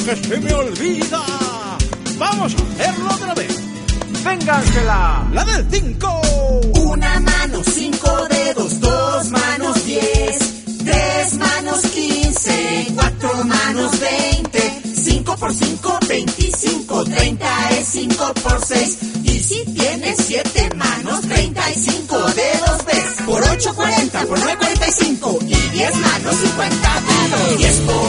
que se me olvida. Vamos a hacerlo otra vez. Venga, Ángela. La del 5. Una mano, 5 dedos, 2 manos, 10, 3 manos, 15, 4 manos, 20, 5 por 5, 25, 30 es 5 por 6. Y si tienes 7 manos, 35 dedos ves. Por 8, 40, por 9, 45. Y 10 manos, 50 dedos. 10 por